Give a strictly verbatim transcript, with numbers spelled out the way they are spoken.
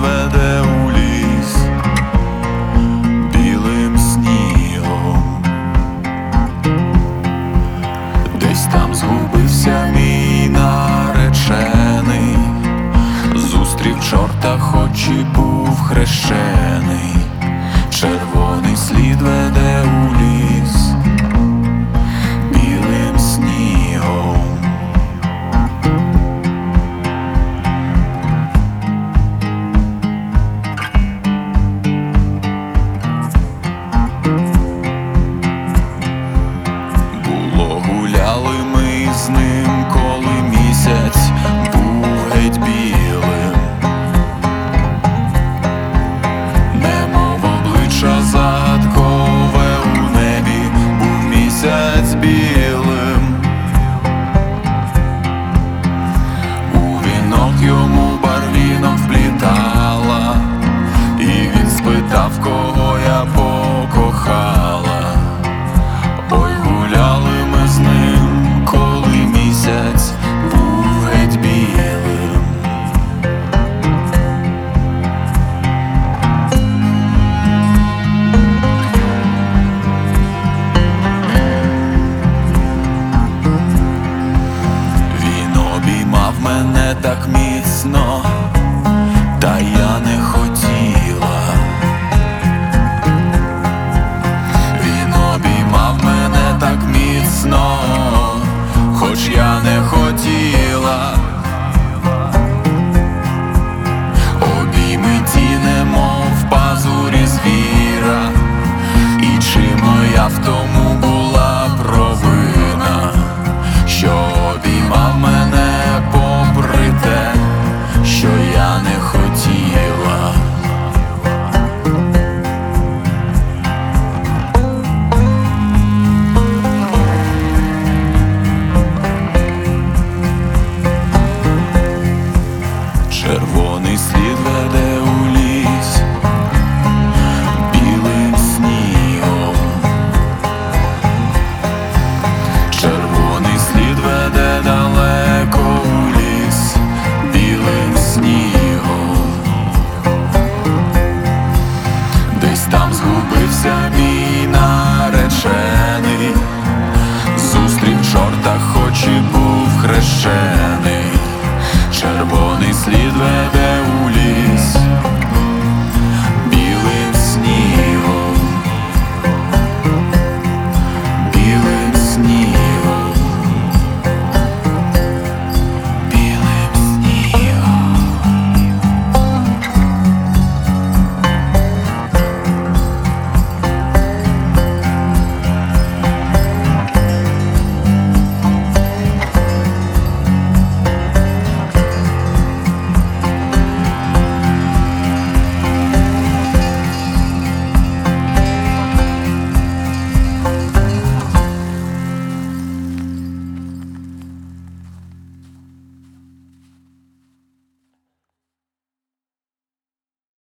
веде у ліс білим снігом. Десь там згубився мій наречений, зустрів чорта, хоч і був хрещений. Червоний слід веде у ліс білим снігом. Було гуляли ми з ним, коли місяць був геть білим, немов обличчя загадкове у небі був місяць білим. У вінок йому барвінок вплітала, і він спитав, кого я покохала. Ой, гуляли ми з ним, коли місяць був геть білим. Він обіймав мене так міцно, та я не хотіла. Він обіймав мене так міцно, хоч я не хотіла. Обійми ті, немов пазурі звіра, і чи моя в тому була провина, що обіймав мене попри те, що я не хотіла. Червоний слід веде у ліс білим снігом. Червоний слід веде далеко у ліс білим снігом. Десь там згубився мій наречений, зустрів чорта, хоч і був хрещений. Червоний слід веде